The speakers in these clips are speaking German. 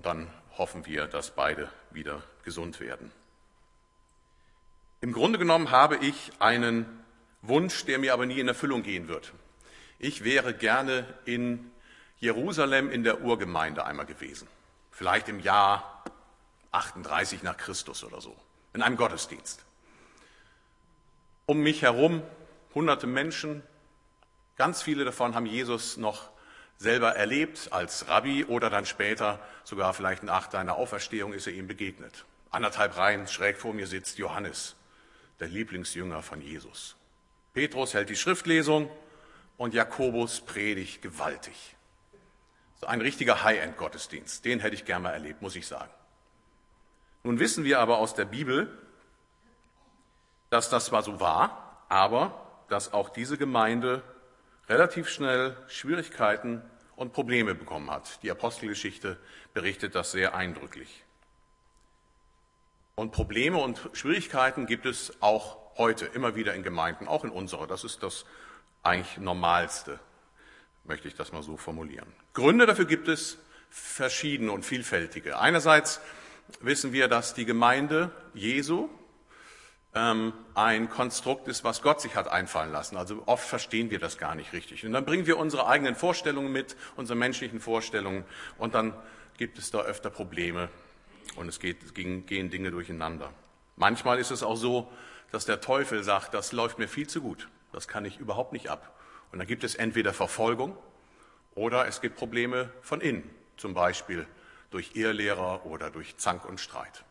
und dann hoffen wir, dass beide wieder gesund werden. Im Grunde genommen habe ich einen Wunsch, der mir aber nie in Erfüllung gehen wird. Ich wäre gerne in Jerusalem in der Urgemeinde einmal gewesen, vielleicht im Jahr 38 nach Christus oder so, in einem Gottesdienst. Um mich herum hunderte Menschen, ganz viele davon haben Jesus noch selber erlebt als Rabbi oder dann später, sogar vielleicht nach seiner Auferstehung, ist er ihm begegnet. 1,5 Reihen schräg vor mir sitzt Johannes, der Lieblingsjünger von Jesus. Petrus hält die Schriftlesung und Jakobus predigt gewaltig. So ein richtiger High-End-Gottesdienst, den hätte ich gerne mal erlebt, muss ich sagen. Nun wissen wir aber aus der Bibel, dass das zwar so war, aber dass auch diese Gemeinde relativ schnell Schwierigkeiten und Probleme bekommen hat. Die Apostelgeschichte berichtet das sehr eindrücklich. Und Probleme und Schwierigkeiten gibt es auch heute immer wieder in Gemeinden, auch in unserer. Das ist das eigentlich Normalste, möchte ich das mal so formulieren. Gründe dafür gibt es verschiedene und vielfältige. Einerseits wissen wir, dass die Gemeinde Jesu ein Konstrukt ist, was Gott sich hat einfallen lassen. Also oft verstehen wir das gar nicht richtig. Und dann bringen wir unsere eigenen Vorstellungen mit, unsere menschlichen Vorstellungen, und dann gibt es da öfter Probleme und es gehen Dinge durcheinander. Manchmal ist es auch so, dass der Teufel sagt, das läuft mir viel zu gut, das kann ich überhaupt nicht ab. Und dann gibt es entweder Verfolgung oder es gibt Probleme von innen, zum Beispiel durch Irrlehrer oder durch Zank und Streit.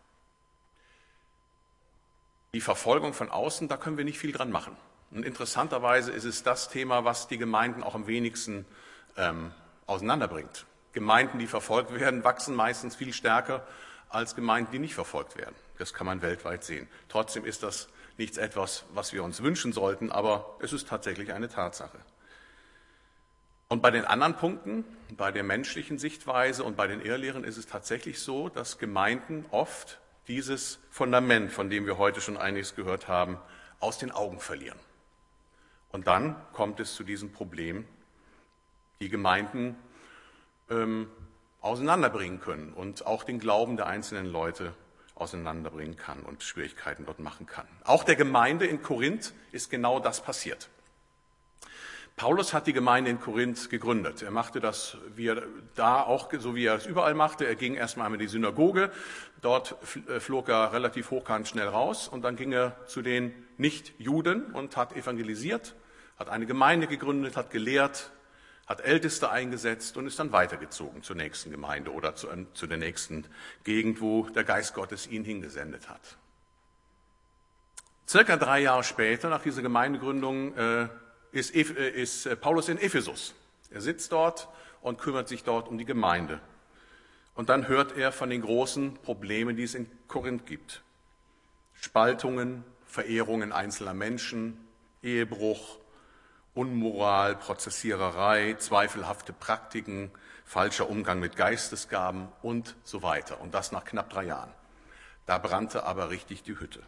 Die Verfolgung von außen, da können wir nicht viel dran machen. Und interessanterweise ist es das Thema, was die Gemeinden auch am wenigsten auseinanderbringt. Gemeinden, die verfolgt werden, wachsen meistens viel stärker als Gemeinden, die nicht verfolgt werden. Das kann man weltweit sehen. Trotzdem ist das nichts etwas, was wir uns wünschen sollten, aber es ist tatsächlich eine Tatsache. Und bei den anderen Punkten, bei der menschlichen Sichtweise und bei den Irrlehren ist es tatsächlich so, dass Gemeinden oft dieses Fundament, von dem wir heute schon einiges gehört haben, aus den Augen verlieren. Und dann kommt es zu diesem Problem, die Gemeinden auseinanderbringen können und auch den Glauben der einzelnen Leute auseinanderbringen kann und Schwierigkeiten dort machen kann. Auch der Gemeinde in Korinth ist genau das passiert. Paulus hat die Gemeinde in Korinth gegründet. Er machte das so wie er es überall machte. Er ging erstmal in die Synagoge, dort flog er relativ hochkant schnell raus und dann ging er zu den Nichtjuden und hat evangelisiert, hat eine Gemeinde gegründet, hat gelehrt, hat Älteste eingesetzt und ist dann weitergezogen zur nächsten Gemeinde oder zu der nächsten Gegend, wo der Geist Gottes ihn hingesendet hat. Circa 3 Jahre später, nach dieser Gemeindegründung, ist Paulus in Ephesus. Er sitzt dort und kümmert sich dort um die Gemeinde. Und dann hört er von den großen Problemen, die es in Korinth gibt. Spaltungen, Verehrungen einzelner Menschen, Ehebruch, Unmoral, Prozessiererei, zweifelhafte Praktiken, falscher Umgang mit Geistesgaben und so weiter. Und das nach knapp 3 Jahren. Da brannte aber richtig die Hütte.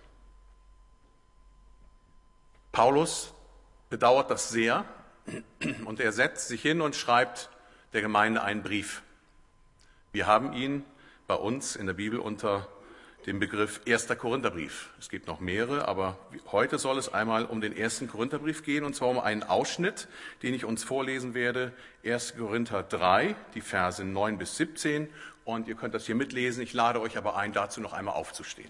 Paulus bedauert das sehr und er setzt sich hin und schreibt der Gemeinde einen Brief. Wir haben ihn bei uns in der Bibel unter dem Begriff 1. Korintherbrief. Es gibt noch mehrere, aber heute soll es einmal um den 1. Korintherbrief gehen, und zwar um einen Ausschnitt, den ich uns vorlesen werde. 1. Korinther 3, die Verse 9 bis 17. Und ihr könnt das hier mitlesen. Ich lade euch aber ein, dazu noch einmal aufzustehen.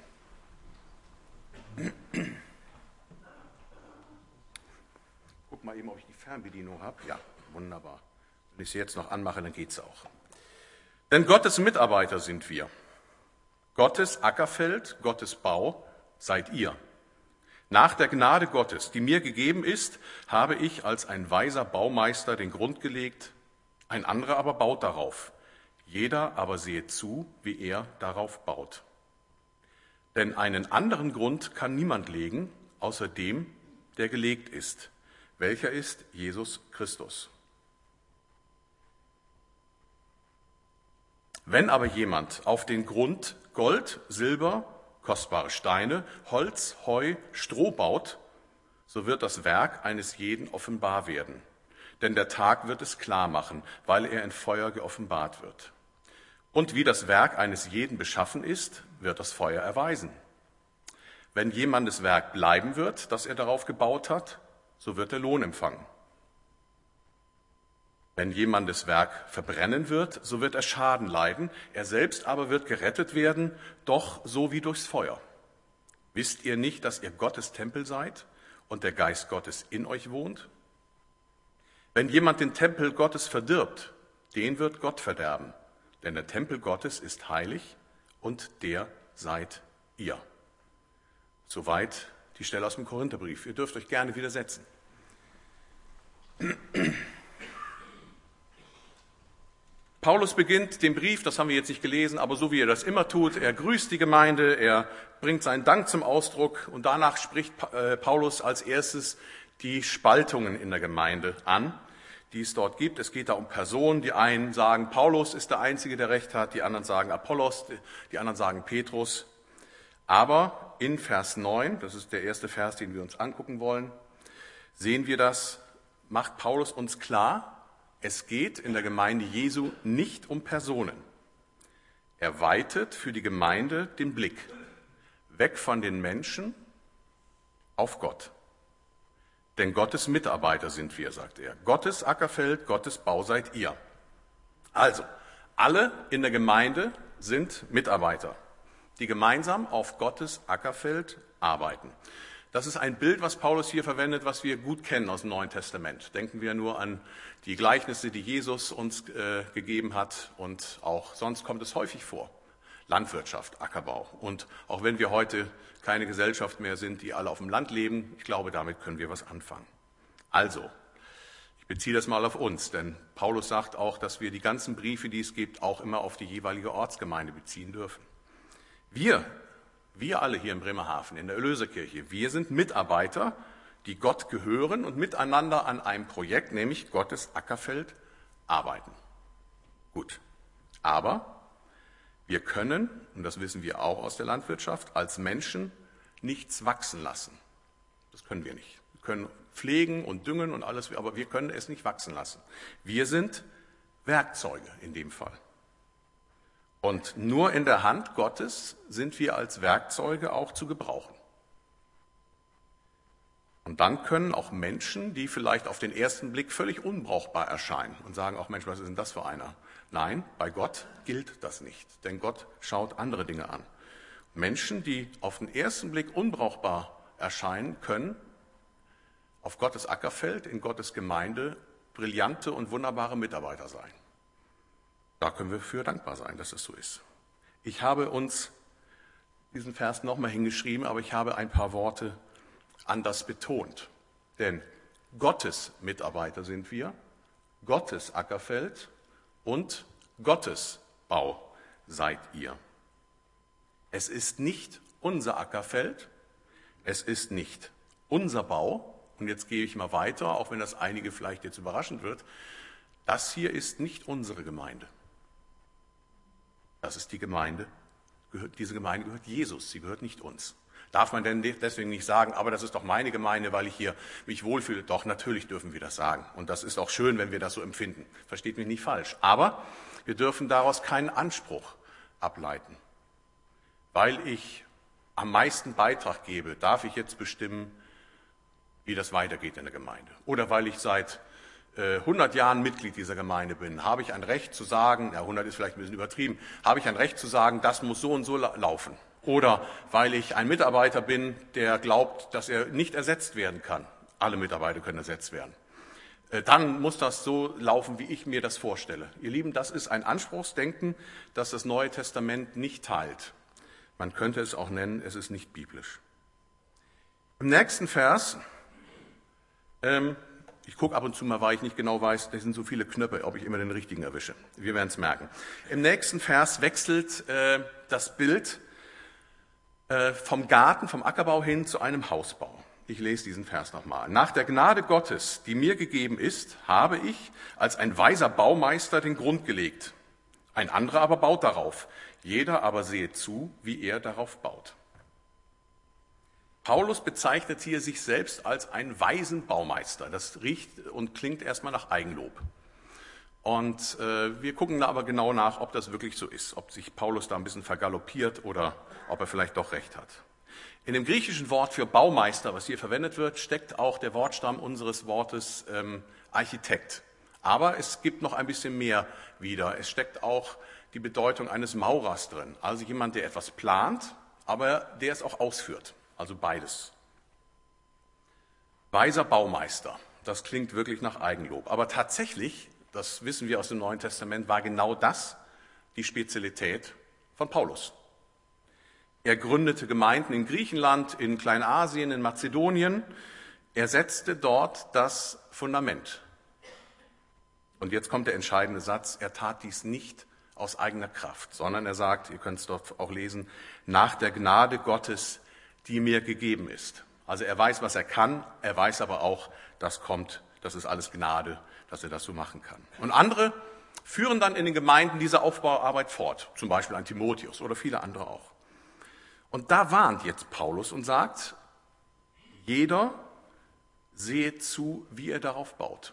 Guck mal eben, ob ich die Fernbedienung habe. Ja, wunderbar. Wenn ich sie jetzt noch anmache, dann geht's auch. Denn Gottes Mitarbeiter sind wir. Gottes Ackerfeld, Gottes Bau seid ihr. Nach der Gnade Gottes, die mir gegeben ist, habe ich als ein weiser Baumeister den Grund gelegt, ein anderer aber baut darauf. Jeder aber sehe zu, wie er darauf baut. Denn einen anderen Grund kann niemand legen, außer dem, der gelegt ist. Welcher ist Jesus Christus. Wenn aber jemand auf den Grund Gold, Silber, kostbare Steine, Holz, Heu, Stroh baut, so wird das Werk eines jeden offenbar werden. Denn der Tag wird es klar machen, weil er in Feuer geoffenbart wird. Und wie das Werk eines jeden beschaffen ist, wird das Feuer erweisen. Wenn jemandes Werk bleiben wird, das er darauf gebaut hat, so wird er Lohn empfangen. Wenn jemandes Werk verbrennen wird, so wird er Schaden leiden, er selbst aber wird gerettet werden, doch so wie durchs Feuer. Wisst ihr nicht, dass ihr Gottes Tempel seid und der Geist Gottes in euch wohnt? Wenn jemand den Tempel Gottes verdirbt, den wird Gott verderben, denn der Tempel Gottes ist heilig und der seid ihr. Soweit die Stelle aus dem Korintherbrief. Ihr dürft euch gerne widersetzen. Paulus beginnt den Brief, das haben wir jetzt nicht gelesen, aber so wie er das immer tut, er grüßt die Gemeinde, er bringt seinen Dank zum Ausdruck und danach spricht Paulus als erstes die Spaltungen in der Gemeinde an, die es dort gibt. Es geht da um Personen, die einen sagen, Paulus ist der Einzige, der Recht hat, die anderen sagen Apollos, die anderen sagen Petrus. Aber in Vers 9, das ist der erste Vers, den wir uns angucken wollen, sehen wir das, macht Paulus uns klar, es geht in der Gemeinde Jesu nicht um Personen. Er weitet für die Gemeinde den Blick weg von den Menschen auf Gott. Denn Gottes Mitarbeiter sind wir, sagt er. Gottes Ackerfeld, Gottes Bau seid ihr. Also, alle in der Gemeinde sind Mitarbeiter, die gemeinsam auf Gottes Ackerfeld arbeiten. Das ist ein Bild, was Paulus hier verwendet, was wir gut kennen aus dem Neuen Testament. Denken wir nur an die Gleichnisse, die Jesus uns gegeben hat, und auch sonst kommt es häufig vor. Landwirtschaft, Ackerbau. Und auch wenn wir heute keine Gesellschaft mehr sind, die alle auf dem Land leben, ich glaube, damit können wir was anfangen. Also, ich beziehe das mal auf uns, denn Paulus sagt auch, dass wir die ganzen Briefe, die es gibt, auch immer auf die jeweilige Ortsgemeinde beziehen dürfen. Wir alle hier in Bremerhaven, in der Erlöserkirche, wir sind Mitarbeiter, die Gott gehören und miteinander an einem Projekt, nämlich Gottes Ackerfeld, arbeiten. Gut, aber wir können, und das wissen wir auch aus der Landwirtschaft, als Menschen nichts wachsen lassen. Das können wir nicht. Wir können pflegen und düngen und alles, aber wir können es nicht wachsen lassen. Wir sind Werkzeuge in dem Fall. Und nur in der Hand Gottes sind wir als Werkzeuge auch zu gebrauchen. Und dann können auch Menschen, die vielleicht auf den ersten Blick völlig unbrauchbar erscheinen und sagen, auch Mensch, was ist denn das für einer? Nein, bei Gott gilt das nicht, denn Gott schaut andere Dinge an. Menschen, die auf den ersten Blick unbrauchbar erscheinen, können auf Gottes Ackerfeld, in Gottes Gemeinde brillante und wunderbare Mitarbeiter sein. Da können wir für dankbar sein, dass es so ist. Ich habe uns diesen Vers nochmal hingeschrieben, aber ich habe ein paar Worte anders betont. Denn Gottes Mitarbeiter sind wir, Gottes Ackerfeld und Gottes Bau seid ihr. Es ist nicht unser Ackerfeld, es ist nicht unser Bau. Und jetzt gehe ich mal weiter, auch wenn das einige vielleicht jetzt überraschend wird. Das hier ist nicht unsere Gemeinde. Das ist die Gemeinde. Diese Gemeinde gehört Jesus, sie gehört nicht uns. Darf man denn deswegen nicht sagen, aber das ist doch meine Gemeinde, weil ich hier mich wohlfühle? Doch, natürlich dürfen wir das sagen. Und das ist auch schön, wenn wir das so empfinden. Versteht mich nicht falsch. Aber wir dürfen daraus keinen Anspruch ableiten. Weil ich am meisten Beitrag gebe, darf ich jetzt bestimmen, wie das weitergeht in der Gemeinde. Oder weil ich seit 100 Jahren Mitglied dieser Gemeinde bin, habe ich ein Recht zu sagen, ja 100 ist vielleicht ein bisschen übertrieben, habe ich ein Recht zu sagen, das muss so und so laufen. Oder weil ich ein Mitarbeiter bin, der glaubt, dass er nicht ersetzt werden kann. Alle Mitarbeiter können ersetzt werden. Dann muss das so laufen, wie ich mir das vorstelle. Ihr Lieben, das ist ein Anspruchsdenken, das das Neue Testament nicht teilt. Man könnte es auch nennen, es ist nicht biblisch. Im nächsten Vers, ich gucke ab und zu mal, weil ich nicht genau weiß, da sind so viele Knöpfe, ob ich immer den richtigen erwische. Wir werden es merken. Im nächsten Vers wechselt das Bild vom Garten, vom Ackerbau hin zu einem Hausbau. Ich lese diesen Vers nochmal. Nach der Gnade Gottes, die mir gegeben ist, habe ich als ein weiser Baumeister den Grund gelegt. Ein anderer aber baut darauf. Jeder aber sehe zu, wie er darauf baut. Paulus bezeichnet hier sich selbst als einen weisen Baumeister. Das riecht und klingt erstmal nach Eigenlob. Und wir gucken da aber genau nach, ob das wirklich so ist, ob sich Paulus da ein bisschen vergaloppiert oder ob er vielleicht doch recht hat. In dem griechischen Wort für Baumeister, was hier verwendet wird, steckt auch der Wortstamm unseres Wortes Architekt. Aber es gibt noch ein bisschen mehr wieder. Es steckt auch die Bedeutung eines Maurers drin. Also jemand, der etwas plant, aber der es auch ausführt. Also beides. Weiser Baumeister, das klingt wirklich nach Eigenlob. Aber tatsächlich, das wissen wir aus dem Neuen Testament, war genau das die Spezialität von Paulus. Er gründete Gemeinden in Griechenland, in Kleinasien, in Mazedonien. Er setzte dort das Fundament. Und jetzt kommt der entscheidende Satz, er tat dies nicht aus eigener Kraft, sondern er sagt, ihr könnt es dort auch lesen, nach der Gnade Gottes, die mir gegeben ist. Also er weiß, was er kann, er weiß aber auch, das ist alles Gnade, dass er das so machen kann. Und andere führen dann in den Gemeinden diese Aufbauarbeit fort, zum Beispiel ein Timotheus oder viele andere auch. Und da warnt jetzt Paulus und sagt, jeder sehe zu, wie er darauf baut.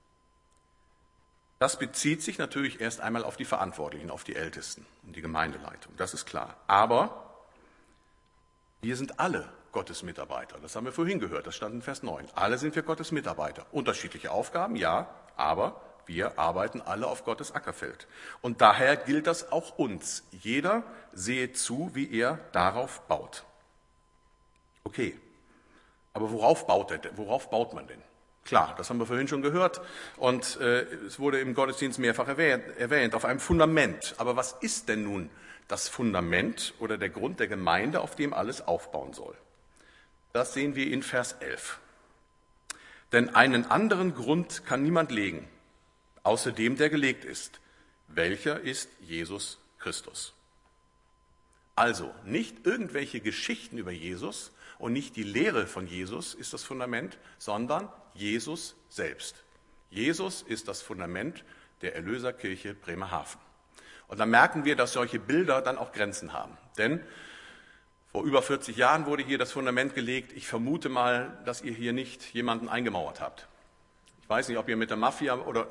Das bezieht sich natürlich erst einmal auf die Verantwortlichen, auf die Ältesten und die Gemeindeleitung, das ist klar. Aber wir sind alle Gottes Mitarbeiter, das haben wir vorhin gehört, das stand in Vers 9. Alle sind wir Gottes Mitarbeiter. Unterschiedliche Aufgaben, ja, aber wir arbeiten alle auf Gottes Ackerfeld. Und daher gilt das auch uns. Jeder sehe zu, wie er darauf baut. Okay, aber worauf baut man denn? Klar, das haben wir vorhin schon gehört und es wurde im Gottesdienst mehrfach erwähnt, auf einem Fundament. Aber was ist denn nun das Fundament oder der Grund der Gemeinde, auf dem alles aufbauen soll? Das sehen wir in Vers 11. Denn einen anderen Grund kann niemand legen, außer dem, der gelegt ist. Welcher ist Jesus Christus? Also nicht irgendwelche Geschichten über Jesus und nicht die Lehre von Jesus ist das Fundament, sondern Jesus selbst. Jesus ist das Fundament der Erlöserkirche Bremerhaven. Und dann merken wir, dass solche Bilder dann auch Grenzen haben. Denn vor über 40 Jahren wurde hier das Fundament gelegt. Ich vermute mal, dass ihr hier nicht jemanden eingemauert habt. Ich weiß nicht, ob ihr mit der Mafia oder...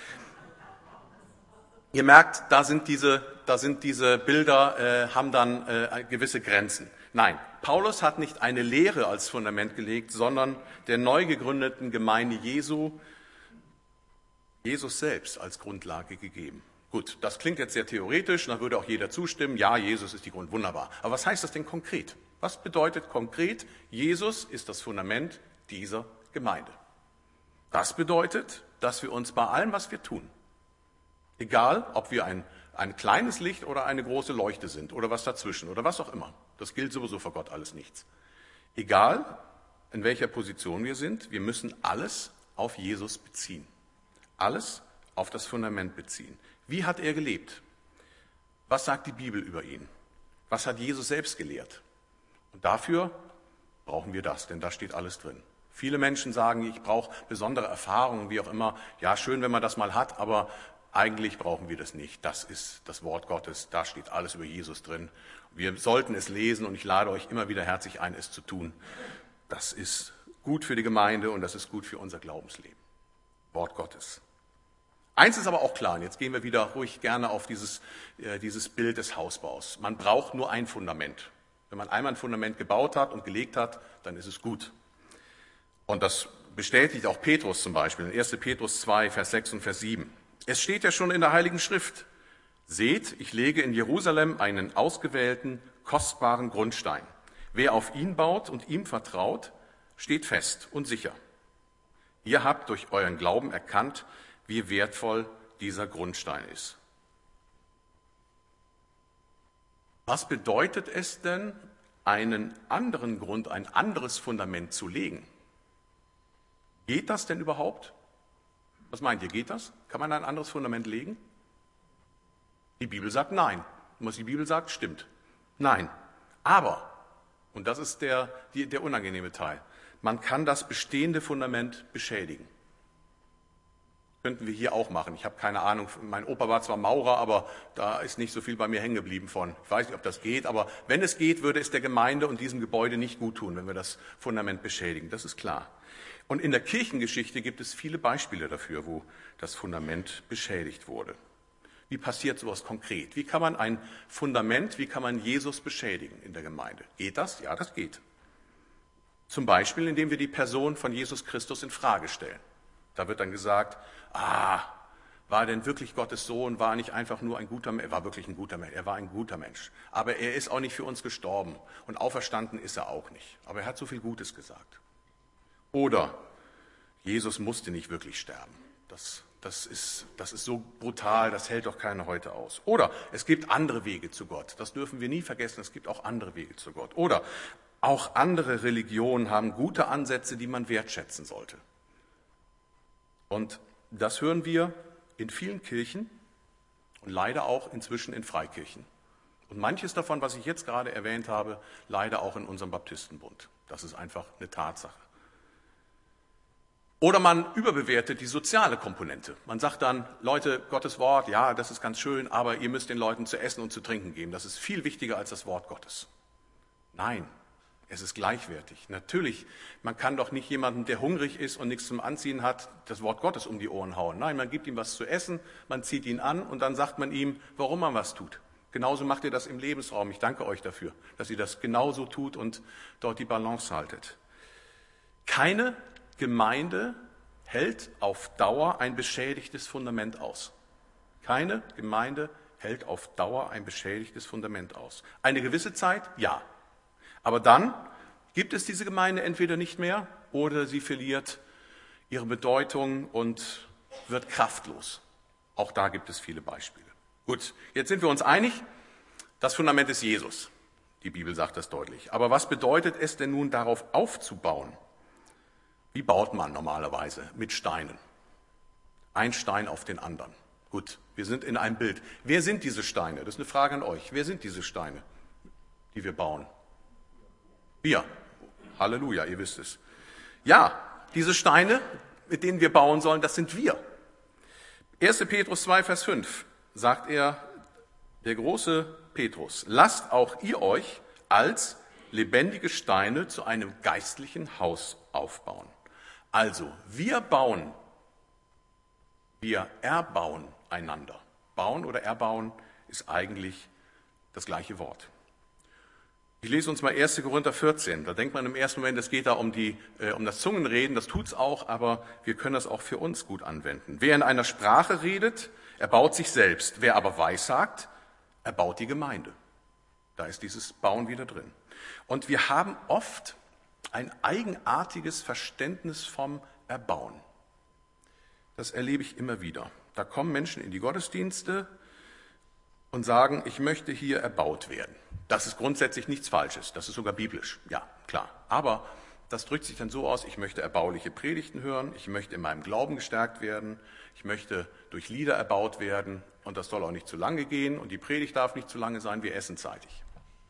Ihr merkt, da sind diese Bilder, haben dann gewisse Grenzen. Nein, Paulus hat nicht eine Lehre als Fundament gelegt, sondern der neu gegründeten Gemeinde Jesu, Jesus selbst als Grundlage gegeben. Gut, das klingt jetzt sehr theoretisch, da würde auch jeder zustimmen, ja, Jesus ist die Grund, wunderbar. Aber was heißt das denn konkret? Was bedeutet konkret, Jesus ist das Fundament dieser Gemeinde? Das bedeutet, dass wir uns bei allem, was wir tun, egal, ob wir ein kleines Licht oder eine große Leuchte sind oder was dazwischen oder was auch immer. Das gilt sowieso vor Gott alles nichts. Egal, in welcher Position wir sind, wir müssen alles auf Jesus beziehen. Alles auf das Fundament beziehen. Wie hat er gelebt? Was sagt die Bibel über ihn? Was hat Jesus selbst gelehrt? Und dafür brauchen wir das, denn da steht alles drin. Viele Menschen sagen, ich brauche besondere Erfahrungen, wie auch immer. Ja, schön, wenn man das mal hat, aber eigentlich brauchen wir das nicht. Das ist das Wort Gottes, da steht alles über Jesus drin. Wir sollten es lesen und ich lade euch immer wieder herzlich ein, es zu tun. Das ist gut für die Gemeinde und das ist gut für unser Glaubensleben. Wort Gottes. Eins ist aber auch klar, und jetzt gehen wir wieder ruhig gerne auf dieses Bild des Hausbaus. Man braucht nur ein Fundament. Wenn man einmal ein Fundament gebaut hat und gelegt hat, dann ist es gut. Und das bestätigt auch Petrus zum Beispiel in 1. Petrus 2, Vers 6 und Vers 7. Es steht ja schon in der Heiligen Schrift, seht, ich lege in Jerusalem einen ausgewählten, kostbaren Grundstein. Wer auf ihn baut und ihm vertraut, steht fest und sicher. Ihr habt durch euren Glauben erkannt, wie wertvoll dieser Grundstein ist. Was bedeutet es denn, einen anderen Grund, ein anderes Fundament zu legen? Geht das denn überhaupt? Was meint ihr, geht das? Kann man ein anderes Fundament legen? Die Bibel sagt nein. Und was die Bibel sagt, stimmt. Nein. Aber, und das ist der unangenehme Teil, man kann das bestehende Fundament beschädigen. Könnten wir hier auch machen. Ich habe keine Ahnung, mein Opa war zwar Maurer, aber da ist nicht so viel bei mir hängen geblieben von. Ich weiß nicht, ob das geht, aber wenn es geht, würde es der Gemeinde und diesem Gebäude nicht gut tun, wenn wir das Fundament beschädigen. Das ist klar. Und in der Kirchengeschichte gibt es viele Beispiele dafür, wo das Fundament beschädigt wurde. Wie passiert sowas konkret? Wie kann man ein Fundament, wie kann man Jesus beschädigen in der Gemeinde? Geht das? Ja, das geht. Zum Beispiel, indem wir die Person von Jesus Christus in Frage stellen. Da wird dann gesagt, war er denn wirklich Gottes Sohn? War er nicht einfach nur ein guter Mensch? Er war wirklich ein guter Mensch. Er war ein guter Mensch. Aber er ist auch nicht für uns gestorben. Und auferstanden ist er auch nicht. Aber er hat so viel Gutes gesagt. Oder Jesus musste nicht wirklich sterben. Das ist so brutal, das hält doch keiner heute aus. Oder es gibt andere Wege zu Gott. Das dürfen wir nie vergessen. Es gibt auch andere Wege zu Gott. Oder auch andere Religionen haben gute Ansätze, die man wertschätzen sollte. Und das hören wir in vielen Kirchen und leider auch inzwischen in Freikirchen. Und manches davon, was ich jetzt gerade erwähnt habe, leider auch in unserem Baptistenbund. Das ist einfach eine Tatsache. Oder man überbewertet die soziale Komponente. Man sagt dann, Leute, Gottes Wort, ja, das ist ganz schön, aber ihr müsst den Leuten zu essen und zu trinken geben. Das ist viel wichtiger als das Wort Gottes. Nein, es ist gleichwertig. Natürlich, man kann doch nicht jemandem, der hungrig ist und nichts zum Anziehen hat, das Wort Gottes um die Ohren hauen. Nein, man gibt ihm was zu essen, man zieht ihn an und dann sagt man ihm, warum man was tut. Genauso macht ihr das im Lebensraum. Ich danke euch dafür, dass ihr das genauso tut und dort die Balance haltet. Keine Gemeinde hält auf Dauer ein beschädigtes Fundament aus. Keine Gemeinde hält auf Dauer ein beschädigtes Fundament aus. Eine gewisse Zeit, ja. Aber dann gibt es diese Gemeinde entweder nicht mehr oder sie verliert ihre Bedeutung und wird kraftlos. Auch da gibt es viele Beispiele. Gut, jetzt sind wir uns einig, das Fundament ist Jesus. Die Bibel sagt das deutlich. Aber was bedeutet es denn nun, darauf aufzubauen? Wie baut man normalerweise? Mit Steinen. Ein Stein auf den anderen. Gut, wir sind in einem Bild. Wer sind diese Steine? Das ist eine Frage an euch. Wer sind diese Steine, die wir bauen? Wir. Halleluja, ihr wisst es. Ja, diese Steine, mit denen wir bauen sollen, das sind wir. 1. Petrus 2, Vers 5 sagt er, der große Petrus, lasst auch ihr euch als lebendige Steine zu einem geistlichen Haus aufbauen. Also, wir erbauen einander. Bauen oder erbauen ist eigentlich das gleiche Wort. Ich lese uns mal 1. Korinther 14. Da denkt man im ersten Moment, es geht da um das Zungenreden. Das tut's auch, aber wir können das auch für uns gut anwenden. Wer in einer Sprache redet, erbaut sich selbst. Wer aber weissagt, erbaut die Gemeinde. Da ist dieses Bauen wieder drin. Und wir haben oft ein eigenartiges Verständnis vom Erbauen. Das erlebe ich immer wieder. Da kommen Menschen in die Gottesdienste und sagen, ich möchte hier erbaut werden. Das ist grundsätzlich nichts Falsches, das ist sogar biblisch, ja, klar. Aber das drückt sich dann so aus, ich möchte erbauliche Predigten hören, ich möchte in meinem Glauben gestärkt werden, ich möchte durch Lieder erbaut werden und das soll auch nicht zu lange gehen und die Predigt darf nicht zu lange sein, wir essen zeitig.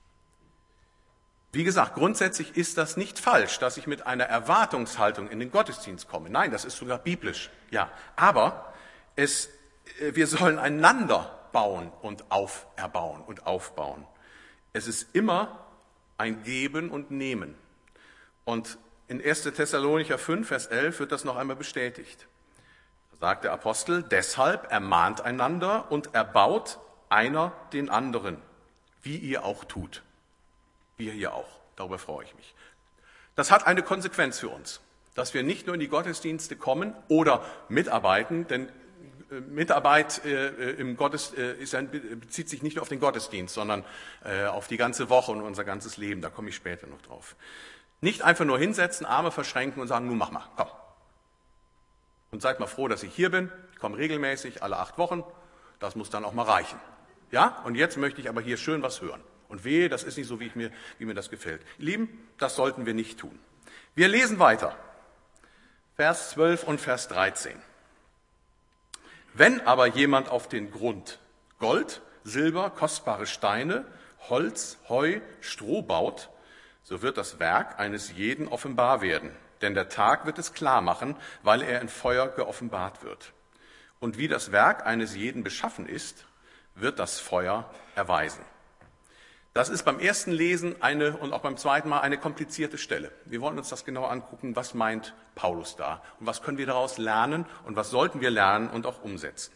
Wie gesagt, grundsätzlich ist das nicht falsch, dass ich mit einer Erwartungshaltung in den Gottesdienst komme. Nein, das ist sogar biblisch, ja. Aber wir sollen einander bauen und auferbauen und aufbauen. Es ist immer ein Geben und Nehmen. Und in 1. Thessalonicher 5, Vers 11 wird das noch einmal bestätigt. Da sagt der Apostel, deshalb ermahnt einander und erbaut einer den anderen, wie ihr auch tut. Wir hier auch. Darüber freue ich mich. Das hat eine Konsequenz für uns, dass wir nicht nur in die Gottesdienste kommen oder mitarbeiten, denn Mitarbeit bezieht sich nicht nur auf den Gottesdienst, sondern auf die ganze Woche und unser ganzes Leben. Da komme ich später noch drauf. Nicht einfach nur hinsetzen, Arme verschränken und sagen, nun mach mal, komm. Und seid mal froh, dass ich hier bin. Ich komme regelmäßig, alle 8 Wochen. Das muss dann auch mal reichen. Ja? Und jetzt möchte ich aber hier schön was hören. Und wehe, das ist nicht so, wie mir das gefällt. Ihr Lieben, das sollten wir nicht tun. Wir lesen weiter. Vers 12 und Vers 13. Wenn aber jemand auf den Grund Gold, Silber, kostbare Steine, Holz, Heu, Stroh baut, so wird das Werk eines jeden offenbar werden. Denn der Tag wird es klar machen, weil er in Feuer geoffenbart wird. Und wie das Werk eines jeden beschaffen ist, wird das Feuer erweisen. Das ist beim ersten Lesen und auch beim zweiten Mal eine komplizierte Stelle. Wir wollen uns das genau angucken, was meint Paulus da und was können wir daraus lernen und was sollten wir lernen und auch umsetzen.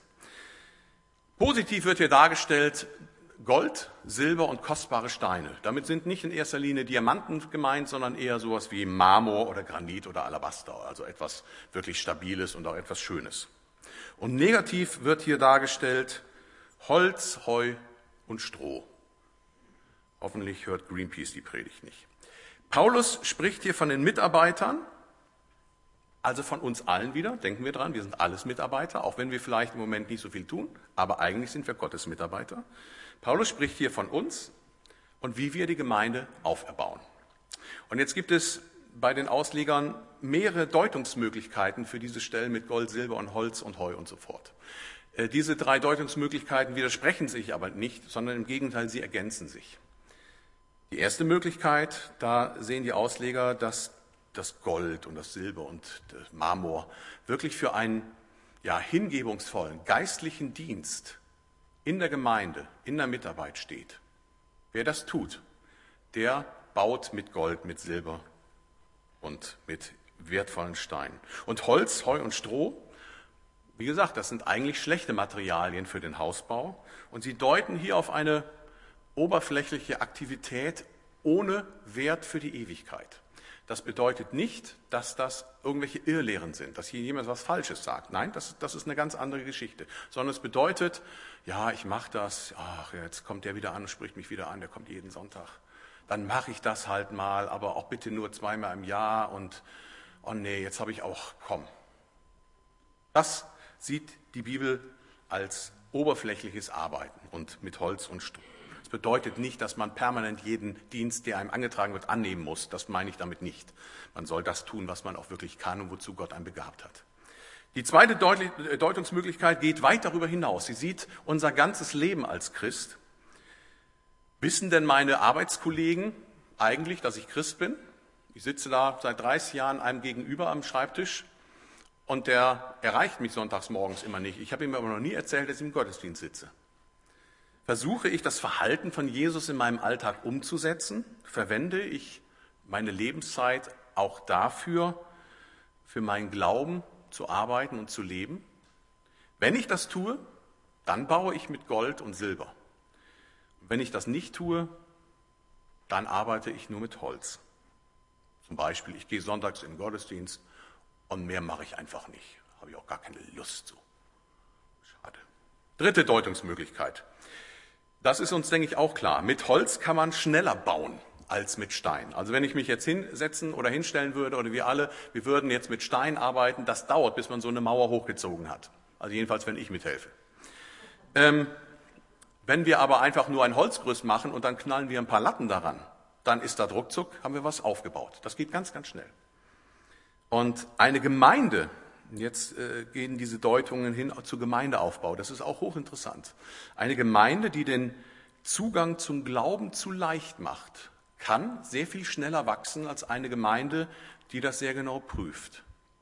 Positiv wird hier dargestellt Gold, Silber und kostbare Steine. Damit sind nicht in erster Linie Diamanten gemeint, sondern eher sowas wie Marmor oder Granit oder Alabaster, also etwas wirklich Stabiles und auch etwas Schönes. Und negativ wird hier dargestellt Holz, Heu und Stroh. Hoffentlich hört Greenpeace die Predigt nicht. Paulus spricht hier von den Mitarbeitern, also von uns allen wieder, denken wir dran, wir sind alles Mitarbeiter, auch wenn wir vielleicht im Moment nicht so viel tun, aber eigentlich sind wir Gottes Mitarbeiter. Paulus spricht hier von uns und wie wir die Gemeinde auferbauen. Und jetzt gibt es bei den Auslegern mehrere Deutungsmöglichkeiten für diese Stellen mit Gold, Silber und Holz und Heu und so fort. Diese 3 Deutungsmöglichkeiten widersprechen sich aber nicht, sondern im Gegenteil, sie ergänzen sich. Die erste Möglichkeit, da sehen die Ausleger, dass das Gold und das Silber und das Marmor wirklich für einen hingebungsvollen geistlichen Dienst in der Gemeinde, in der Mitarbeit steht. Wer das tut, der baut mit Gold, mit Silber und mit wertvollen Steinen. Und Holz, Heu und Stroh, wie gesagt, das sind eigentlich schlechte Materialien für den Hausbau und sie deuten hier auf eine oberflächliche Aktivität ohne Wert für die Ewigkeit. Das bedeutet nicht, dass das irgendwelche Irrlehren sind, dass hier jemand was Falsches sagt. Nein, das ist eine ganz andere Geschichte. Sondern es bedeutet, ja, ich mache das, ach, jetzt kommt der wieder an und spricht mich wieder an, der kommt jeden Sonntag. Dann mache ich das halt mal, aber auch bitte nur 2-mal im Jahr und, oh nee, jetzt habe ich auch, komm. Das sieht die Bibel als oberflächliches Arbeiten und mit Holz und Stroh. Das bedeutet nicht, dass man permanent jeden Dienst, der einem angetragen wird, annehmen muss. Das meine ich damit nicht. Man soll das tun, was man auch wirklich kann und wozu Gott einen begabt hat. Die zweite Deutungsmöglichkeit geht weit darüber hinaus. Sie sieht unser ganzes Leben als Christ. Wissen denn meine Arbeitskollegen eigentlich, dass ich Christ bin? Ich sitze da seit 30 Jahren einem gegenüber am Schreibtisch und der erreicht mich sonntags morgens immer nicht. Ich habe ihm aber noch nie erzählt, dass ich im Gottesdienst sitze. Versuche ich, das Verhalten von Jesus in meinem Alltag umzusetzen? Verwende ich meine Lebenszeit auch dafür, für meinen Glauben zu arbeiten und zu leben? Wenn ich das tue, dann baue ich mit Gold und Silber. Wenn ich das nicht tue, dann arbeite ich nur mit Holz. Zum Beispiel, ich gehe sonntags in den Gottesdienst und mehr mache ich einfach nicht. Habe ich auch gar keine Lust zu. Schade. Dritte Deutungsmöglichkeit. Das ist uns, denke ich, auch klar. Mit Holz kann man schneller bauen als mit Stein. Also wenn ich mich jetzt hinsetzen oder hinstellen würde, oder wir würden jetzt mit Stein arbeiten, das dauert, bis man so eine Mauer hochgezogen hat. Also jedenfalls, wenn ich mithelfe. Wenn wir aber einfach nur ein Holzgerüst machen und dann knallen wir ein paar Latten daran, dann ist da ruckzuck, haben wir was aufgebaut. Das geht ganz, ganz schnell. Und eine Gemeinde, jetzt gehen diese Deutungen hin zu Gemeindeaufbau, das ist auch hochinteressant. Eine Gemeinde, die den Zugang zum Glauben zu leicht macht, kann sehr viel schneller wachsen als eine Gemeinde, die das sehr genau prüft.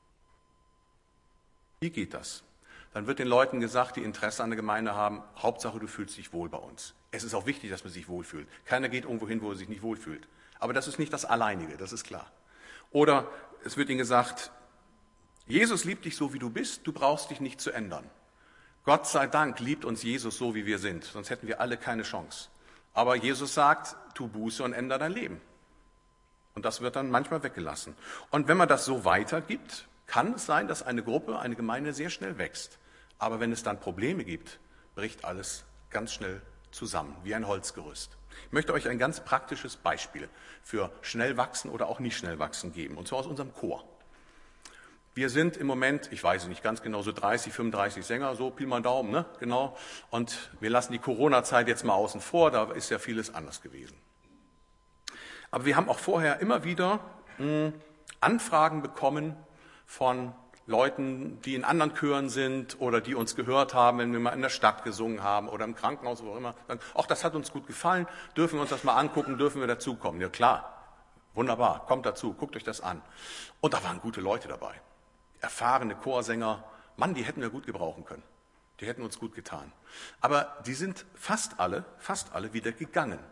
Wie geht das? Dann wird den Leuten gesagt, die Interesse an der Gemeinde haben, Hauptsache du fühlst dich wohl bei uns. Es ist auch wichtig, dass man sich wohlfühlt. Keiner geht irgendwo hin, wo er sich nicht wohlfühlt. Aber das ist nicht das Alleinige, das ist klar. Oder es wird ihnen gesagt, Jesus liebt dich so, wie du bist, du brauchst dich nicht zu ändern. Gott sei Dank liebt uns Jesus so, wie wir sind, sonst hätten wir alle keine Chance. Aber Jesus sagt, tu Buße und ändere dein Leben. Und das wird dann manchmal weggelassen. Und wenn man das so weitergibt, kann es sein, dass eine Gruppe, eine Gemeinde sehr schnell wächst. Aber wenn es dann Probleme gibt, bricht alles ganz schnell zusammen, wie ein Holzgerüst. Ich möchte euch ein ganz praktisches Beispiel für schnell wachsen oder auch nicht schnell wachsen geben, und zwar aus unserem Chor. Wir sind im Moment, ich weiß es nicht ganz genau, so 30, 35 Sänger, so Pi mal Daumen, ne? Genau. Und wir lassen die Corona-Zeit jetzt mal außen vor, da ist ja vieles anders gewesen. Aber wir haben auch vorher immer wieder Anfragen bekommen von Leuten, die in anderen Chören sind oder die uns gehört haben, wenn wir mal in der Stadt gesungen haben oder im Krankenhaus, wo auch immer. Sagen, ach, das hat uns gut gefallen, dürfen wir uns das mal angucken, dürfen wir dazukommen? Ja klar, wunderbar, kommt dazu, guckt euch das an. Und da waren gute Leute dabei. Erfahrene Chorsänger, Mann, die hätten wir gut gebrauchen können. Die hätten uns gut getan. Aber die sind fast alle wieder gegangen.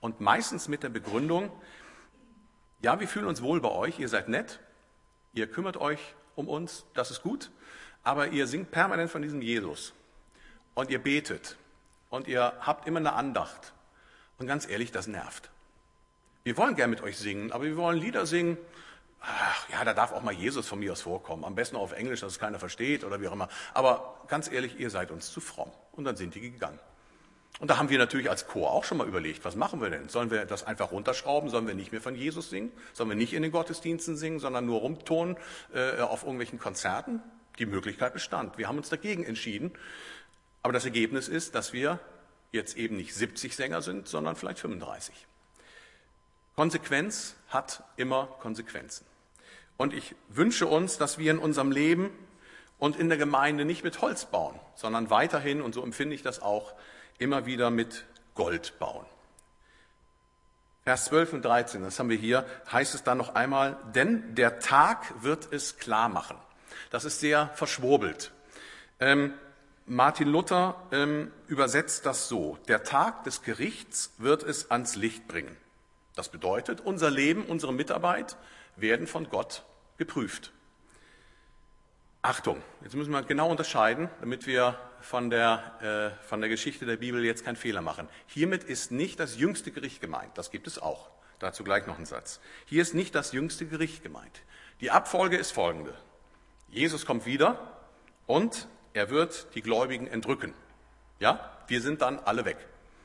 Und meistens mit der Begründung, ja, wir fühlen uns wohl bei euch, ihr seid nett, ihr kümmert euch um uns, das ist gut, aber ihr singt permanent von diesem Jesus und ihr betet und ihr habt immer eine Andacht. Und ganz ehrlich, das nervt. Wir wollen gern mit euch singen, aber wir wollen Lieder singen. Ach, ja, da darf auch mal Jesus von mir aus vorkommen. Am besten auf Englisch, dass es keiner versteht oder wie auch immer. Aber ganz ehrlich, ihr seid uns zu fromm. Und dann sind die gegangen. Und da haben wir natürlich als Chor auch schon mal überlegt, was machen wir denn? Sollen wir das einfach runterschrauben? Sollen wir nicht mehr von Jesus singen? Sollen wir nicht in den Gottesdiensten singen, sondern nur rumtonen auf irgendwelchen Konzerten? Die Möglichkeit bestand. Wir haben uns dagegen entschieden. Aber das Ergebnis ist, dass wir jetzt eben nicht 70 Sänger sind, sondern vielleicht 35. Konsequenz hat immer Konsequenzen. Und ich wünsche uns, dass wir in unserem Leben und in der Gemeinde nicht mit Holz bauen, sondern weiterhin, und so empfinde ich das auch, immer wieder mit Gold bauen. Vers 12 und 13, das haben wir hier, heißt es dann noch einmal, denn der Tag wird es klar machen. Das ist sehr verschwurbelt. Martin Luther übersetzt das so, der Tag des Gerichts wird es ans Licht bringen. Das bedeutet, unser Leben, unsere Mitarbeit werden von Gott geprüft. Achtung, jetzt müssen wir genau unterscheiden, damit wir von der Geschichte der Bibel jetzt keinen Fehler machen. Hiermit ist nicht das jüngste Gericht gemeint, das gibt es auch. Dazu gleich noch ein Satz. Hier ist nicht das jüngste Gericht gemeint. Die Abfolge ist folgende. Jesus kommt wieder und er wird die Gläubigen entrücken. Ja, wir sind dann alle weg.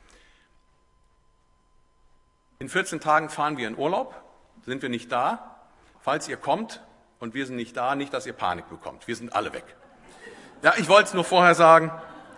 In 14 Tagen fahren wir in Urlaub, sind wir nicht da. Falls ihr kommt und wir sind nicht da, nicht, dass ihr Panik bekommt. Wir sind alle weg. Ja, ich wollte es nur vorher sagen.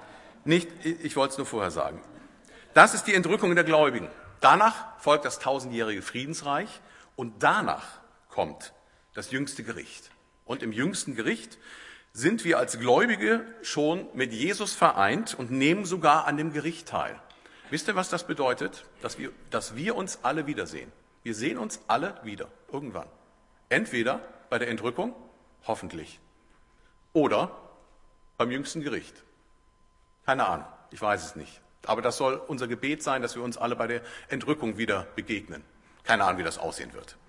Das ist die Entrückung der Gläubigen. Danach folgt das 1000-jährige Friedensreich und danach kommt das jüngste Gericht. Und im jüngsten Gericht sind wir als Gläubige schon mit Jesus vereint und nehmen sogar an dem Gericht teil. Wisst ihr, was das bedeutet? Dass wir uns alle wiedersehen. Wir sehen uns alle wieder, irgendwann. Entweder bei der Entrückung, hoffentlich, oder beim jüngsten Gericht. Keine Ahnung, ich weiß es nicht. Aber das soll unser Gebet sein, dass wir uns alle bei der Entrückung wieder begegnen. Keine Ahnung, wie das aussehen wird.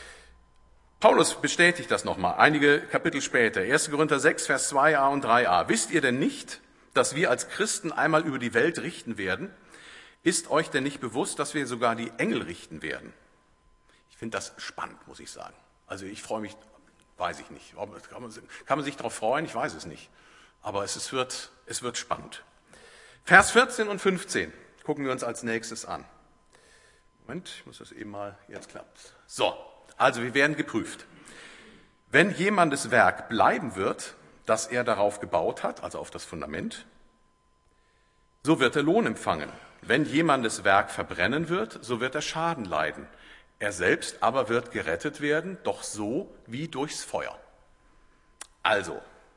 Paulus bestätigt das nochmal, einige Kapitel später. 1. Korinther 6, Vers 2a und 3a. Wisst ihr denn nicht, dass wir als Christen einmal über die Welt richten werden? Ist euch denn nicht bewusst, dass wir sogar die Engel richten werden? Ich finde das spannend, muss ich sagen. Also ich freue mich, weiß ich nicht. Kann man sich darauf freuen? Ich weiß es nicht. Aber es wird spannend. Vers 14 und 15 gucken wir uns als nächstes an. Moment, ich muss das eben mal, jetzt klappt's. So, also wir werden geprüft. Wenn jemandes Werk bleiben wird, das er darauf gebaut hat, also auf das Fundament, so wird er Lohn empfangen. Wenn jemandes Werk verbrennen wird, so wird er Schaden leiden. Er selbst aber wird gerettet werden, doch so wie durchs Feuer. Also,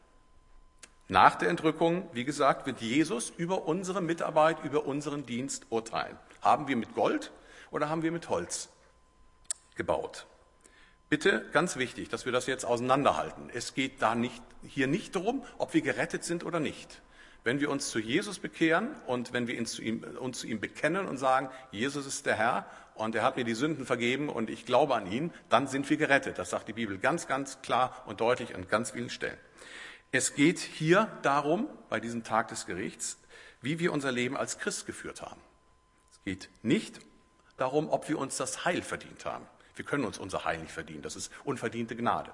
nach der Entrückung, wie gesagt, wird Jesus über unsere Mitarbeit, über unseren Dienst urteilen. Haben wir mit Gold oder haben wir mit Holz gebaut? Bitte, ganz wichtig, dass wir das jetzt auseinanderhalten. Es geht da hier nicht darum, ob wir gerettet sind oder nicht. Wenn wir uns zu Jesus bekehren und wenn wir uns zu ihm bekennen und sagen, Jesus ist der Herr und er hat mir die Sünden vergeben und ich glaube an ihn, dann sind wir gerettet. Das sagt die Bibel ganz, ganz klar und deutlich an ganz vielen Stellen. Es geht hier darum, bei diesem Tag des Gerichts, wie wir unser Leben als Christ geführt haben. Es geht nicht darum, ob wir uns das Heil verdient haben. Wir können uns unser Heil nicht verdienen, das ist unverdiente Gnade.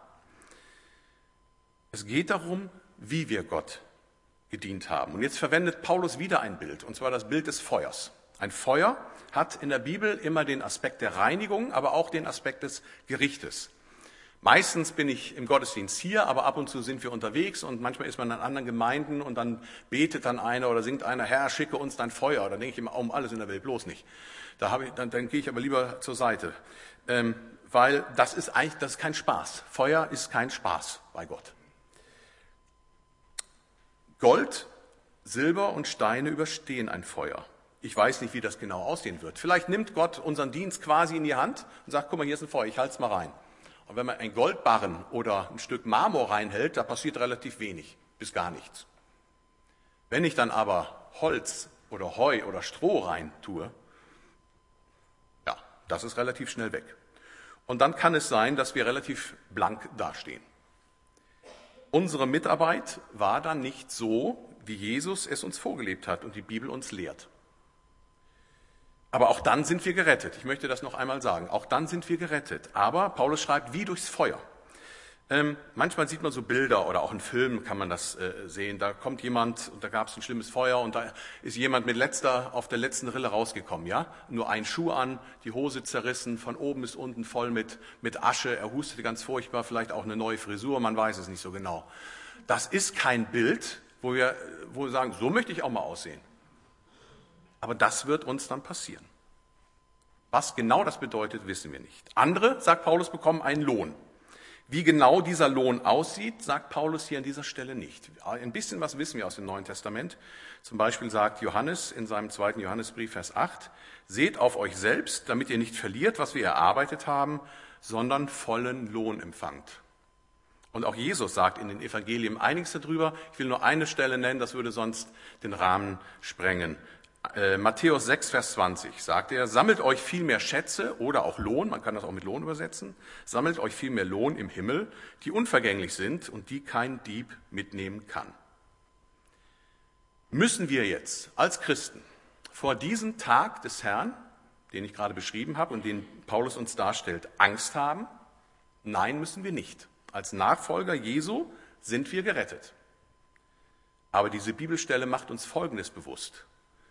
Es geht darum, wie wir Gott gedient haben. Und jetzt verwendet Paulus wieder ein Bild, und zwar das Bild des Feuers. Ein Feuer hat in der Bibel immer den Aspekt der Reinigung, aber auch den Aspekt des Gerichtes. Meistens bin ich im Gottesdienst hier, aber ab und zu sind wir unterwegs und manchmal ist man in anderen Gemeinden und dann betet dann einer oder singt einer, Herr, schicke uns dein Feuer. Da denke ich immer, um alles in der Welt bloß nicht. Dann gehe ich aber lieber zur Seite, weil das ist kein Spaß. Feuer ist kein Spaß bei Gott. Gold, Silber und Steine überstehen ein Feuer. Ich weiß nicht, wie das genau aussehen wird. Vielleicht nimmt Gott unseren Dienst quasi in die Hand und sagt, guck mal, hier ist ein Feuer, ich halte es mal rein. Und wenn man ein Goldbarren oder ein Stück Marmor reinhält, da passiert relativ wenig, bis gar nichts. Wenn ich dann aber Holz oder Heu oder Stroh rein tue, Das ist relativ schnell weg. Und dann kann es sein, dass wir relativ blank dastehen. Unsere Mitarbeit war dann nicht so, wie Jesus es uns vorgelebt hat und die Bibel uns lehrt. Aber auch dann sind wir gerettet. Ich möchte das noch einmal sagen. Auch dann sind wir gerettet. Aber Paulus schreibt, wie durchs Feuer. Manchmal sieht man so Bilder oder auch in Filmen kann man das sehen. Da kommt jemand und da gab es ein schlimmes Feuer und da ist jemand auf der letzten Rille rausgekommen. Ja, nur ein Schuh an, die Hose zerrissen, von oben bis unten voll mit Asche. Er hustete ganz furchtbar, vielleicht auch eine neue Frisur, man weiß es nicht so genau. Das ist kein Bild, wo wir sagen, so möchte ich auch mal aussehen. Aber das wird uns dann passieren. Was genau das bedeutet, wissen wir nicht. Andere, sagt Paulus, bekommen einen Lohn. Wie genau dieser Lohn aussieht, sagt Paulus hier an dieser Stelle nicht. Ein bisschen was wissen wir aus dem Neuen Testament. Zum Beispiel sagt Johannes in seinem 2. Johannesbrief, Vers 8, seht auf euch selbst, damit ihr nicht verliert, was wir erarbeitet haben, sondern vollen Lohn empfangt. Und auch Jesus sagt in den Evangelien einiges darüber. Ich will nur eine Stelle nennen, das würde sonst den Rahmen sprengen. Matthäus 6, Vers 20 sagt er, sammelt euch viel mehr Schätze oder auch Lohn, man kann das auch mit Lohn übersetzen, sammelt euch viel mehr Lohn im Himmel, die unvergänglich sind und die kein Dieb mitnehmen kann. Müssen wir jetzt als Christen vor diesem Tag des Herrn, den ich gerade beschrieben habe und den Paulus uns darstellt, Angst haben? Nein, müssen wir nicht. Als Nachfolger Jesu sind wir gerettet. Aber diese Bibelstelle macht uns Folgendes bewusst.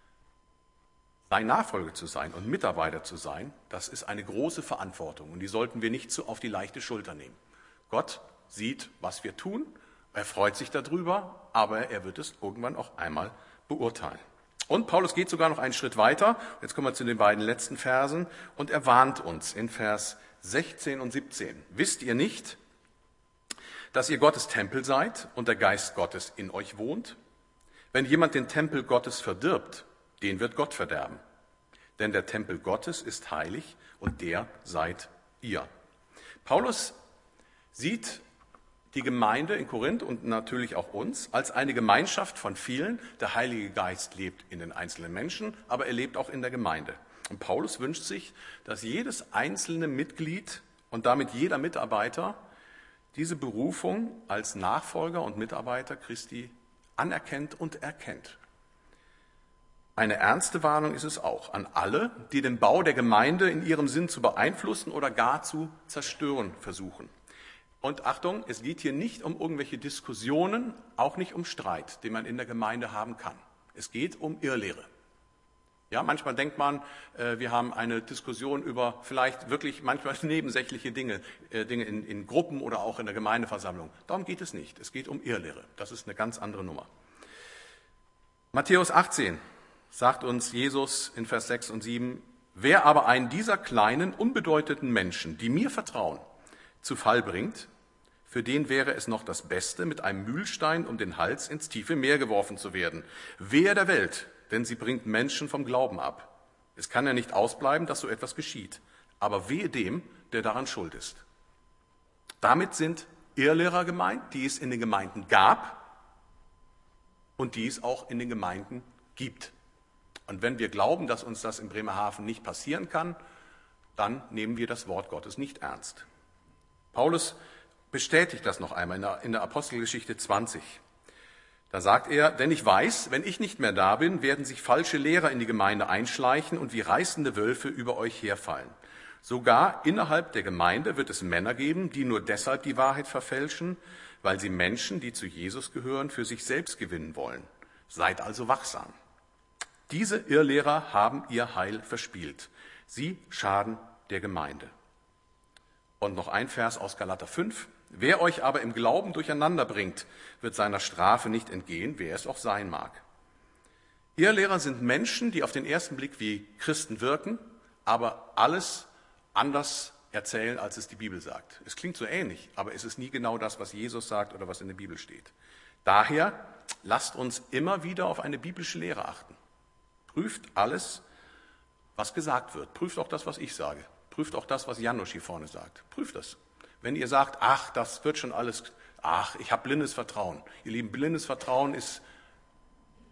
Sein Nachfolger zu sein und Mitarbeiter zu sein, das ist eine große Verantwortung und die sollten wir nicht so auf die leichte Schulter nehmen. Gott sieht, was wir tun, er freut sich darüber, aber er wird es irgendwann auch einmal beurteilen. Und Paulus geht sogar noch einen Schritt weiter, jetzt kommen wir zu den beiden letzten Versen, und er warnt uns in Vers 16 und 17. Wisst ihr nicht, dass ihr Gottes Tempel seid und der Geist Gottes in euch wohnt? Wenn jemand den Tempel Gottes verdirbt, den wird Gott verderben. Denn der Tempel Gottes ist heilig und der seid ihr. Paulus sieht die Gemeinde in Korinth und natürlich auch uns als eine Gemeinschaft von vielen. Der Heilige Geist lebt in den einzelnen Menschen, aber er lebt auch in der Gemeinde. Und Paulus wünscht sich, dass jedes einzelne Mitglied und damit jeder Mitarbeiter diese Berufung als Nachfolger und Mitarbeiter Christi anerkennt und erkennt. Eine ernste Warnung ist es auch an alle, die den Bau der Gemeinde in ihrem Sinn zu beeinflussen oder gar zu zerstören versuchen. Und Achtung, es geht hier nicht um irgendwelche Diskussionen, auch nicht um Streit, den man in der Gemeinde haben kann. Es geht um Irrlehre. Ja, manchmal denkt man, wir haben eine Diskussion über vielleicht wirklich manchmal nebensächliche Dinge in Gruppen oder auch in der Gemeindeversammlung. Darum geht es nicht. Es geht um Irrlehre. Das ist eine ganz andere Nummer. Matthäus 18 sagt uns Jesus in Vers 6 und 7, wer aber einen dieser kleinen, unbedeutenden Menschen, die mir vertrauen, zu Fall bringt, für den wäre es noch das Beste, mit einem Mühlstein um den Hals ins tiefe Meer geworfen zu werden. Wehe der Welt, denn sie bringt Menschen vom Glauben ab. Es kann ja nicht ausbleiben, dass so etwas geschieht. Aber wehe dem, der daran schuld ist. Damit sind Irrlehrer gemeint, die es in den Gemeinden gab und die es auch in den Gemeinden gibt. Und wenn wir glauben, dass uns das in Bremerhaven nicht passieren kann, dann nehmen wir das Wort Gottes nicht ernst. Paulus bestätigt das noch einmal in der Apostelgeschichte 20. Da sagt er, denn ich weiß, wenn ich nicht mehr da bin, werden sich falsche Lehrer in die Gemeinde einschleichen und wie reißende Wölfe über euch herfallen. Sogar innerhalb der Gemeinde wird es Männer geben, die nur deshalb die Wahrheit verfälschen, weil sie Menschen, die zu Jesus gehören, für sich selbst gewinnen wollen. Seid also wachsam. Diese Irrlehrer haben ihr Heil verspielt. Sie schaden der Gemeinde. Und noch ein Vers aus Galater 5. Wer euch aber im Glauben durcheinander bringt, wird seiner Strafe nicht entgehen, wer es auch sein mag. Irrlehrer sind Menschen, die auf den ersten Blick wie Christen wirken, aber alles anders erzählen, als es die Bibel sagt. Es klingt so ähnlich, aber es ist nie genau das, was Jesus sagt oder was in der Bibel steht. Daher lasst uns immer wieder auf eine biblische Lehre achten. Prüft alles, was gesagt wird. Prüft auch das, was ich sage. Prüft auch das, was Janusz hier vorne sagt. Prüft das. Wenn ihr sagt, ach, das wird schon alles, ach, ich habe blindes Vertrauen. Ihr Lieben, blindes Vertrauen ist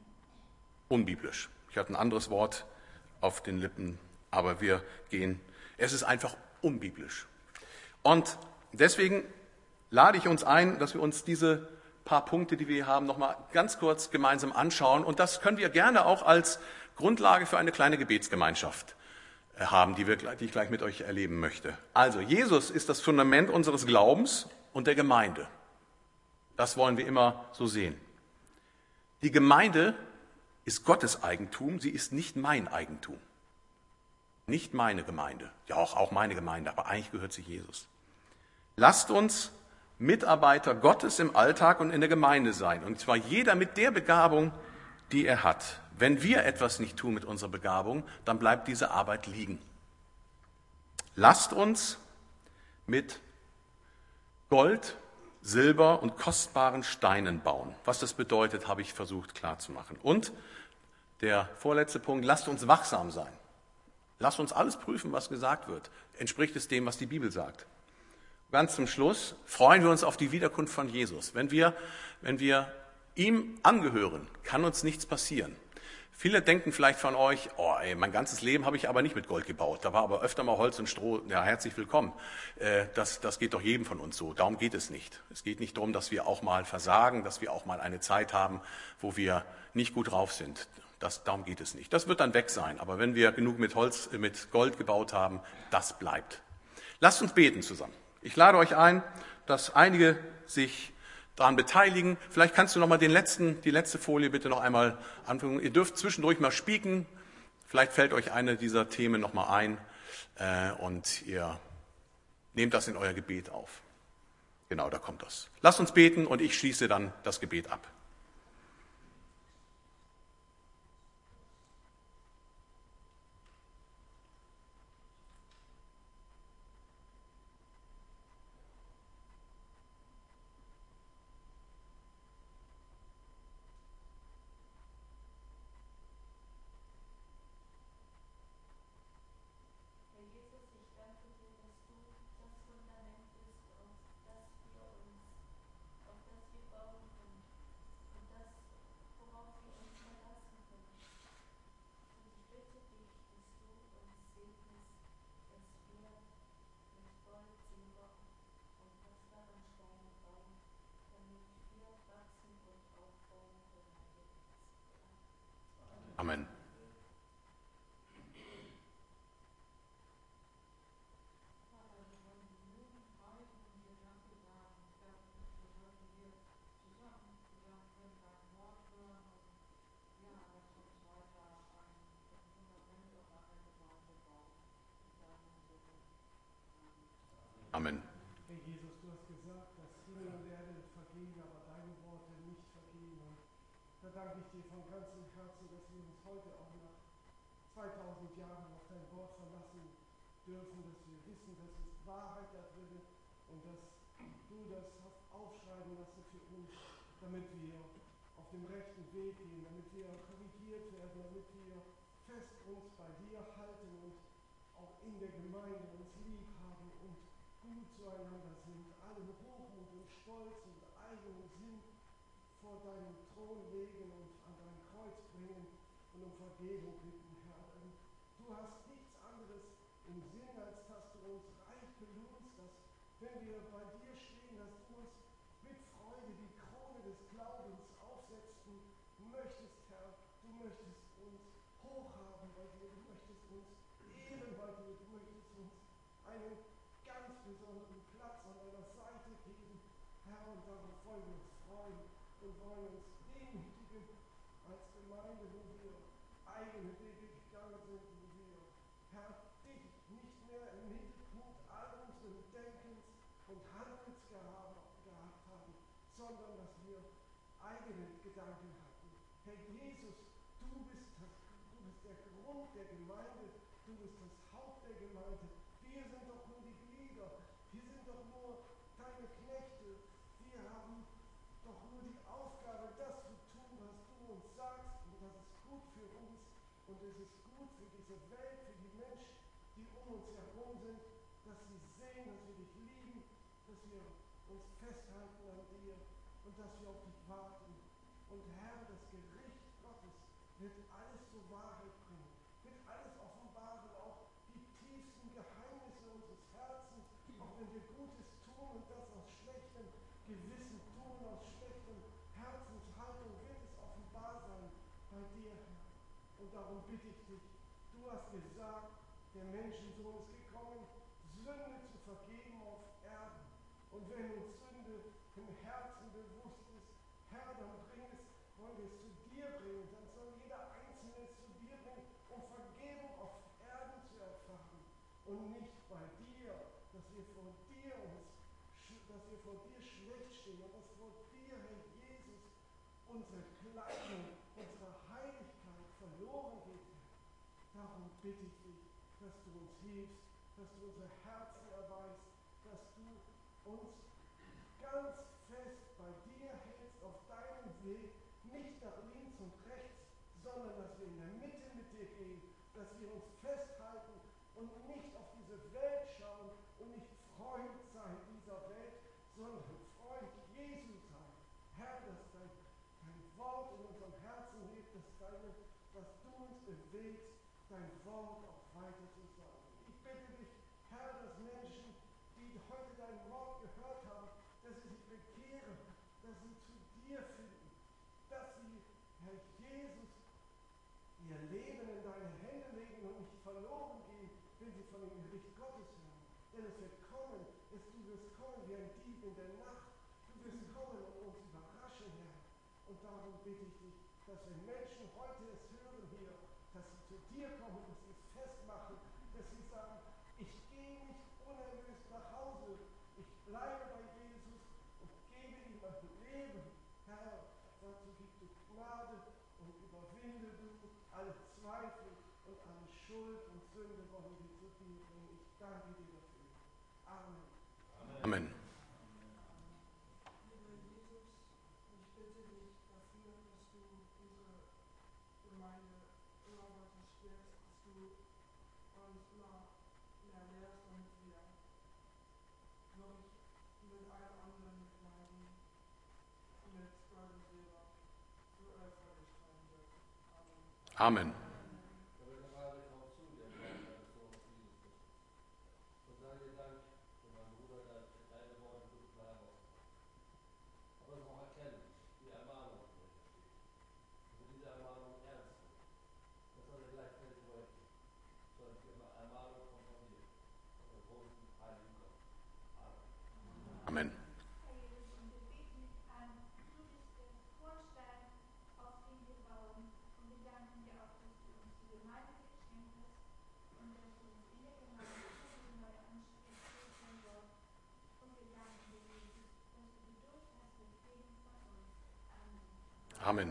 unbiblisch. Ich hatte ein anderes Wort auf den Lippen, aber wir gehen Es ist einfach unbiblisch. Und deswegen lade ich uns ein, dass wir uns diese paar Punkte, die wir hier haben, nochmal ganz kurz gemeinsam anschauen. Und das können wir gerne auch als Grundlage für eine kleine Gebetsgemeinschaft haben, die ich gleich mit euch erleben möchte. Also, Jesus ist das Fundament unseres Glaubens und der Gemeinde. Das wollen wir immer so sehen. Die Gemeinde ist Gottes Eigentum, sie ist nicht mein Eigentum. Nicht meine Gemeinde, ja auch meine Gemeinde, aber eigentlich gehört sie Jesus. Lasst uns Mitarbeiter Gottes im Alltag und in der Gemeinde sein. Und zwar jeder mit der Begabung, die er hat. Wenn wir etwas nicht tun mit unserer Begabung, dann bleibt diese Arbeit liegen. Lasst uns mit Gold, Silber und kostbaren Steinen bauen. Was das bedeutet, habe ich versucht klarzumachen. Und der vorletzte Punkt, lasst uns wachsam sein. Lasst uns alles prüfen, was gesagt wird. Entspricht es dem, was die Bibel sagt? Ganz zum Schluss freuen wir uns auf die Wiederkunft von Jesus. Wenn wir ihm angehören, kann uns nichts passieren. Viele denken vielleicht von euch, mein ganzes Leben habe ich aber nicht mit Gold gebaut. Da war aber öfter mal Holz und Stroh. Ja, herzlich willkommen. Das geht doch jedem von uns so. Darum geht es nicht. Es geht nicht darum, dass wir auch mal versagen, dass wir auch mal eine Zeit haben, wo wir nicht gut drauf sind. Darum geht es nicht. Das wird dann weg sein. Aber wenn wir genug mit Gold gebaut haben, das bleibt. Lasst uns beten zusammen. Ich lade euch ein, dass einige sich daran beteiligen. Vielleicht kannst du noch mal die letzte Folie bitte noch einmal anfangen. Ihr dürft zwischendurch mal spieken. Vielleicht fällt euch eine dieser Themen noch mal ein und ihr nehmt das in euer Gebet auf. Genau, da kommt das. Lasst uns beten und ich schließe dann das Gebet ab. Amen. Amen. Herr Jesus, du hast gesagt, dass Himmel und Erde vergehen, aber deine Worte nicht vergehen. Und da danke ich dir von ganzem Herzen, dass wir uns heute auch nach 2000 Jahren auf dein Wort verlassen dürfen, dass wir wissen, dass es Wahrheit da drin und dass du das hast aufschreiben lassen für uns, damit wir auf dem rechten Weg gehen, damit wir korrigiert werden, damit wir fest uns bei dir halten und auch in der Gemeinde uns lieb haben und gut zueinander sind, allen Hochmut und Stolz und eigenen Sinn vor deinem Thron legen und an dein Kreuz bringen und um Vergebung bitten, Herr. Und du hast nichts anderes im Sinn, als dass du uns reich belohnst, dass wenn wir bei dir stehen, dass du uns mit Freude die Krone des Glaubens aufsetzen möchtest, Herr. Du möchtest uns hochhaben bei dir, du möchtest uns ehren bei dir, du möchtest uns einen ganz besonderen Platz an deiner Seite geben, Herr, und darauf wollen wir uns freuen und wollen uns demütigen als Gemeinde, wo wir eigene Wege gegangen sind, wo wir, Herr, dich nicht mehr im Mittelpunkt all unseren Denkens und Handelns gehabt haben, sondern dass wir eigene Gedanken hatten. Herr Jesus, du bist der Grund der Gemeinde, du bist das Haupt der Gemeinde. Wir sind doch nur die Glieder, wir sind doch nur deine Knechte, wir haben doch nur die Aufgabe, das zu tun, was du uns sagst, und das ist gut für uns und es ist gut für diese Welt, für die Menschen, die um uns herum sind, dass sie sehen, dass wir dich lieben, dass wir uns festhalten an dir und dass wir auf dich warten. Und Herr, das Gericht Gottes wird alles zur Wahrheit bringen, wird alles offenbaren, auch die tiefsten Geheimnisse gewissen Tun aus schlechtem Herzenshaltung wird es offenbar sein bei dir, Herr. Und darum bitte ich dich, du hast gesagt, der Menschensohn ist gekommen, Sünde zu vergeben auf Erden. Und wenn uns Sünde im Herzen bewusst ist, Herr, dann wollen wir es zu dir bringen. Dann soll jeder Einzelne es zu dir bringen, um Vergebung auf Erden zu erfahren. Und nicht bei dir, dass wir vor dir schlecht stehen und dass vor dir, Herr Jesus, unsere Kleidung, unsere Heiligkeit verloren geht. Darum bitte ich dich, dass du uns hilfst, dass du unsere Herzen erweist, dass du uns ganz fest bei dir hältst auf deinem Weg, nicht nach links und rechts, sondern dass wir in der Mitte mit dir gehen, dass wir uns festhalten und nicht auf diese Welt schauen und nicht Freund sein dieser Welt, sondern Freund Jesu sein. Herr, dass dein Wort in unserem Herzen lebt, dass du uns bewegst, dein Wort auch weiter zu sagen. Ich bitte dich, Herr, dass Menschen, die heute dein Wort gehört haben, dass sie sich bekehren, dass sie zu dir finden, dass sie, Herr Jesus, ihr Leben in deine Hände legen und nicht verloren gehen, wenn sie von dem Gericht Gottes hören. Denn es wird kommen, du wirst kommen wie ein Dieb in der Nacht. Du wirst kommen und uns überraschen, Herr. Und darum bitte ich dich, dass wenn Menschen heute es hören hier, dass sie zu dir kommen, dass sie es festmachen, dass sie sagen, ich gehe nicht unerlöst nach Hause, ich bleibe bei Jesus und gebe ihm mein Leben. Herr, dazu gib du Gnade und überwinde du alle Zweifel und alle Schuld und Sünde wollen wir zu dir bringen. Ich danke dir dafür. Amen. Amen. Lieber Jesus, ich bitte dich dafür, dass du unsere Gemeinde immer weiter stärkst, dass du uns immer mehr lehrst, damit wir wirklich mit allen anderen Gemeinden, mit Gold und Silber, vor dir streiten dürfen. Amen. Amen. Amen. Herr Jesus, und wir beten an, du bist der Grundstein, auf den wir bauen. Und wir danken dir auch, dass du uns die Gemeinde geschenkt hast und dass du uns in der Gemeinde immer neu ansprichst durch dein Wort. Und wir danken dir, Jesus, dass du Geduld hast mit jedem von uns. Amen. Amen.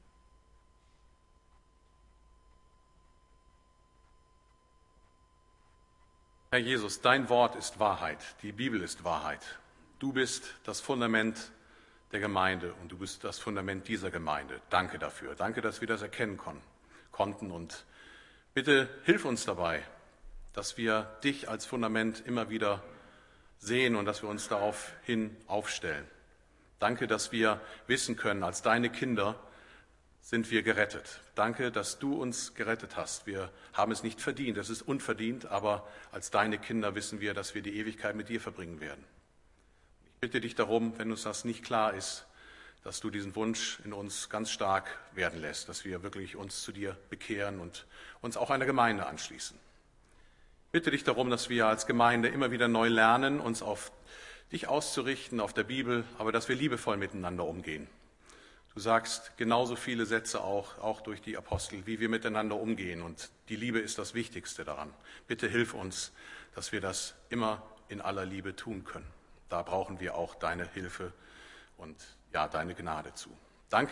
Herr Jesus, dein Wort ist Wahrheit, die Bibel ist Wahrheit. Du bist das Fundament der Gemeinde und du bist das Fundament dieser Gemeinde. Danke dafür. Danke, dass wir das erkennen konnten. Und bitte hilf uns dabei, dass wir dich als Fundament immer wieder sehen und dass wir uns daraufhin aufstellen. Danke, dass wir wissen können, als deine Kinder sind wir gerettet. Danke, dass du uns gerettet hast. Wir haben es nicht verdient, es ist unverdient, aber als deine Kinder wissen wir, dass wir die Ewigkeit mit dir verbringen werden. Ich bitte dich darum, wenn uns das nicht klar ist, dass du diesen Wunsch in uns ganz stark werden lässt, dass wir wirklich uns zu dir bekehren und uns auch einer Gemeinde anschließen. Ich bitte dich darum, dass wir als Gemeinde immer wieder neu lernen, uns auf dich auszurichten, auf der Bibel, aber dass wir liebevoll miteinander umgehen. Du sagst genauso viele Sätze auch durch die Apostel, wie wir miteinander umgehen. Und die Liebe ist das Wichtigste daran. Bitte hilf uns, dass wir das immer in aller Liebe tun können. Da brauchen wir auch deine Hilfe und ja, deine Gnade zu.